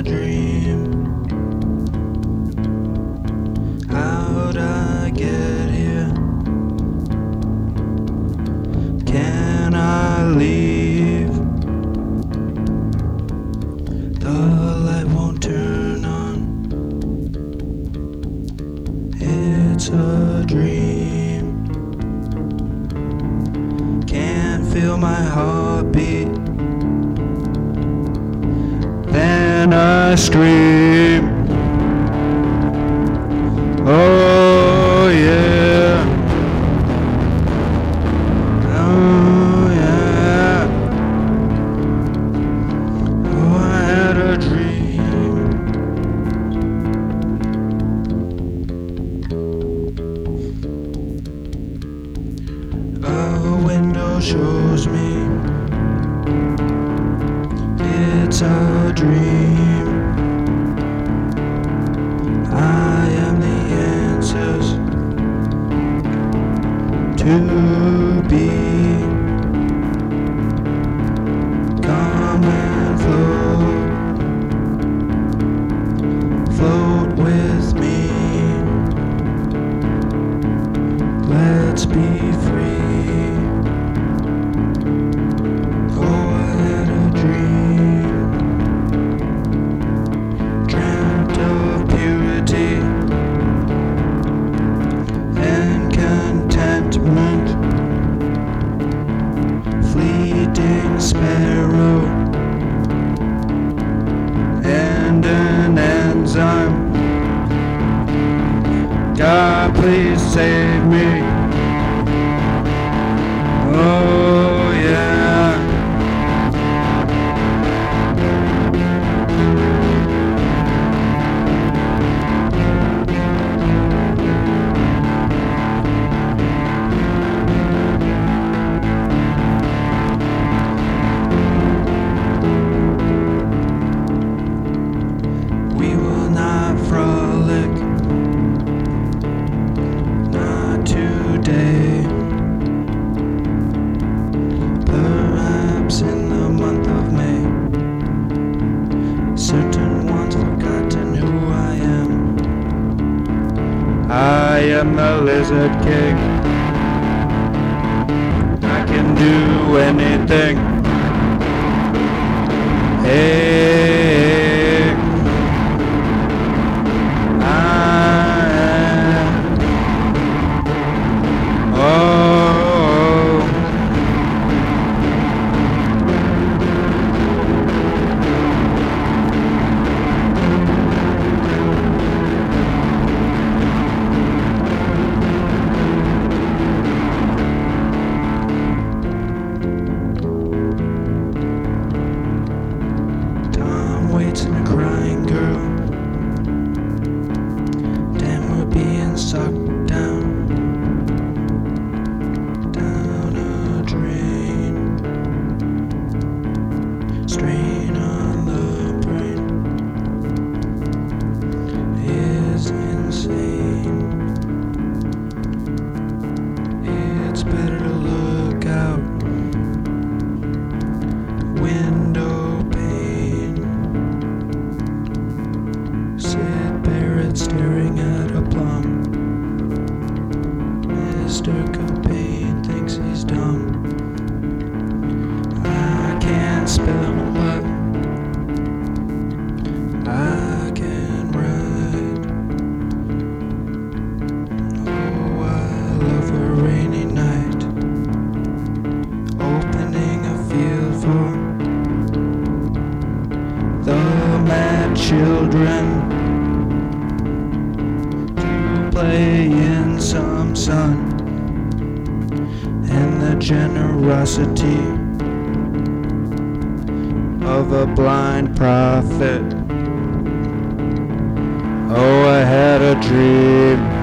a dream. How'd I get here? Can I leave? The light won't turn on. It's a dream. Can't feel my heartbeat. Then I scream. Oh yeah. Oh yeah. Oh, I had a dream. A window shows me it's a dream. I am the answers to be. Come and float with me. Let's be free. Oh, I had a dream. Dreamt of purity and contentment. Fleeting sparrow and an enzyme. God, please save me. Oh yeah. We will not frolic, not today. Perhaps in the month of May, certain ones forgotten who I am. I am the Lizard King. I can do anything. Hey, I am. Oh. And a crying girl. Damn, we're being sucked down a drain. Strain on the brain is insane. It's better to look out. Window pane. Sid Barrett staring at a plum. Mr. Cobain thinks he's dumb. I can't spell, but I can write. Oh, I love a rainy night. Opening a field for the mad children to play in some sun, and the generosity of a blind prophet. Oh, I had a dream.